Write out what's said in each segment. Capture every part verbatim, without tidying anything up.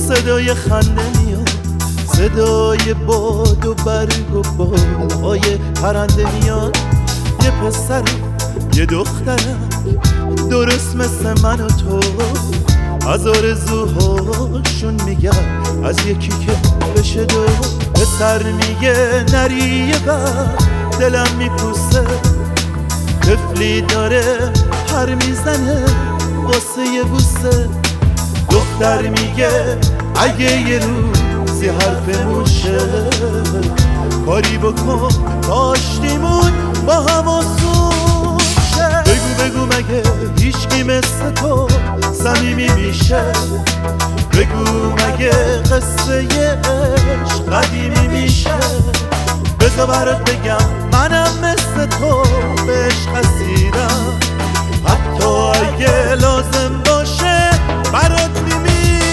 صدای خنده میاد، صدای باد و برگ و بالهای پرنده میاد. یه پسر و یه دخترم درست مثل من و تو، از آرزوهاشون میگن از یکی که بشه دو. پسر میگه نری بعد دلم میپوسه، طفلی داره پر میزنه واسه یه بوسه. دختر میگه اگه یه روزی حرفمون شه، کاری بکن داشتیمون با هم آسون شه. بگو بگو مگه هیچکی مثل تو صمیمی میشه؟ بگو مگه قصه عشق قدیمی میشه؟ بذار برات بگم منم مثل تو به عشق اسیرم، حتی اگه لازم باشه برات میمیرم.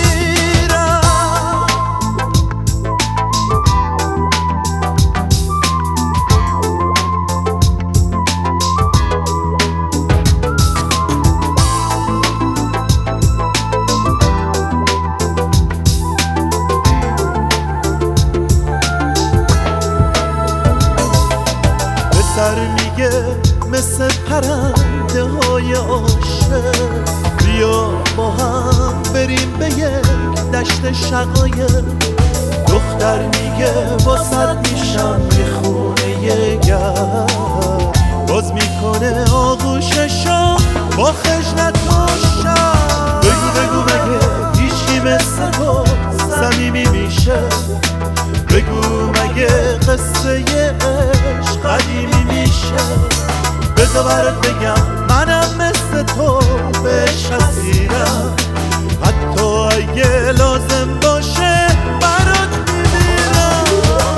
پسر میگه مثل پرنده های عاشق، بیا با هم بریم به یک دشت شقایق. دختر میگه واسد میشم یه خونه گرم، باز میکنه آغوششو با خجلت روشن. بگو بگو مگه هیچکی مثل تو صمیمی میشه؟ بگو مگه قصه عشق قدیمی میشه؟ بذار برات بگم منم مثل تو به عشق اسیرم، حتی اگه لازم باشه برات میمیرم.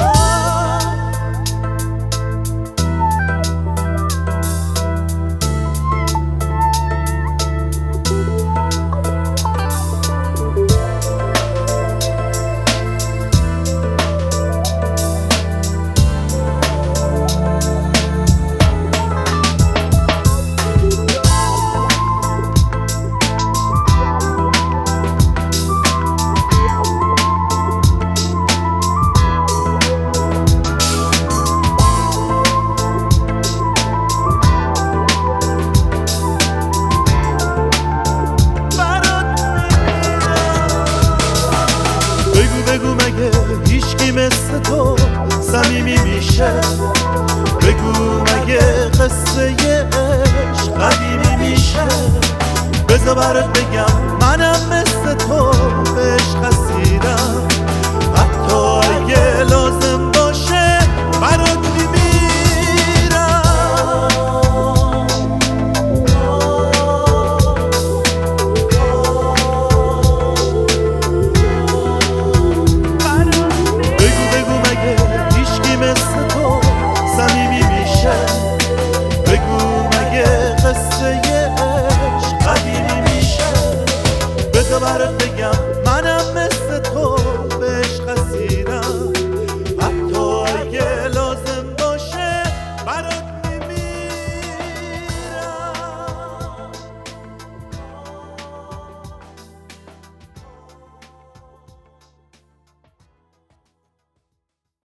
بگو مگه هیچکی مثل تو صمیمی میشه؟ بگو مگه قصه عشق قدیمی میشه؟ بذار برات بگم منم مثل تو